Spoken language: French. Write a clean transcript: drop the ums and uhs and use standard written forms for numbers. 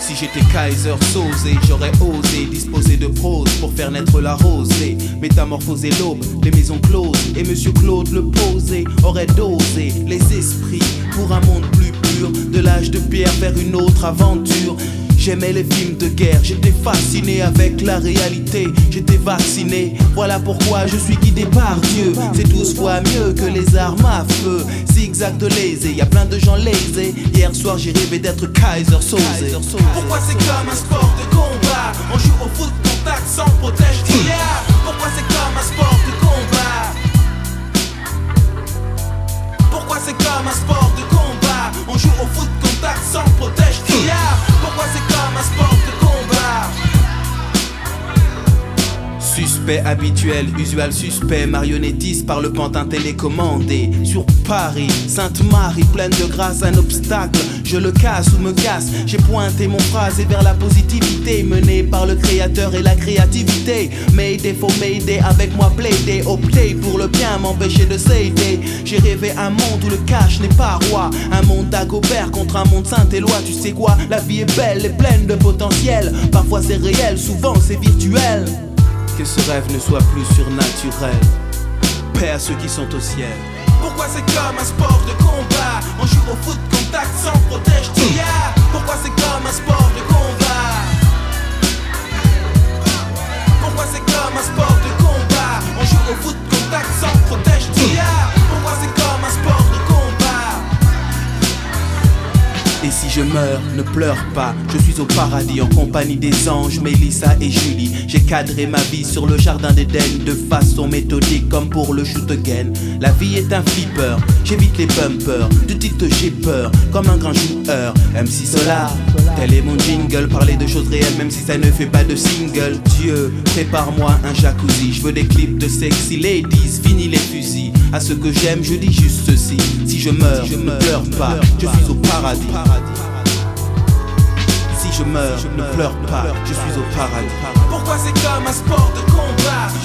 Si j'étais Kaiser Soze, j'aurais osé disposer de prose pour faire naître la rosée, métamorphoser l'aube, les maisons closes. Et Monsieur Claude le posé aurait dosé les esprits pour un monde plus pur, de l'âge de pierre vers une autre aventure. J'aimais les films de guerre, j'étais fasciné avec la réalité, j'étais vacciné, voilà pourquoi je suis guidé par Dieu. C'est 12 fois mieux que les armes à feu, zigzag de lésé, y'a plein de gens lésés. Hier soir j'ai rêvé d'être Kaiser Soze. Pourquoi c'est comme un sport de combat? On joue au foot contact sans protège tirard. Pourquoi c'est comme un sport de combat? Pourquoi c'est comme un sport de combat? On joue au foot contact sans protège tirard. Pourquoi c'est comme un sport de combat? Suspect habituel, usual suspect, marionnettiste par le pantin télécommandé. Sur Paris, Sainte-Marie, pleine de grâce, un obstacle, je le casse ou me casse. J'ai pointé mon phrasé vers la positivité, menée par le créateur et la créativité. Mayday, faut m'aider, avec moi plaider, opter pour le bien, m'empêcher de s'aider. J'ai rêvé un monde où le cash n'est pas roi, un monde d'Agobert contre un monde Saint-Éloi. Tu sais quoi, la vie est belle et pleine de potentiel. Parfois c'est réel, souvent c'est virtuel. Que ce rêve ne soit plus surnaturel. Paix à ceux qui sont au ciel. Pourquoi c'est comme un sport de combat? On joue au foot contact sans protège tirard. Pourquoi c'est comme un sport de combat? Pourquoi c'est comme un sport de combat? On joue au foot contact sans protège tirard. Pourquoi c'est comme un sport de combat? Et si je meurs, ne pleure pas, je suis au paradis en compagnie des anges, Mélissa et Julie. J'ai cadré ma vie sur le jardin d'Éden de façon méthodique comme pour le shoot again. La vie est un flipper, j'évite les bumpers, du titre j'ai peur, comme un grand joueur. MC Solar, tel est mon jingle, parler de choses réelles même si ça ne fait pas de single. Dieu, prépare-moi un jacuzzi, je veux des clips de sexy ladies, fini les fusils. À ceux que j'aime, je dis juste ceci: si je meurs, ne pleure pas, je suis au paradis. Si je meurs, ne pleure pas, je suis au paradis. Pourquoi c'est comme un sport de combat?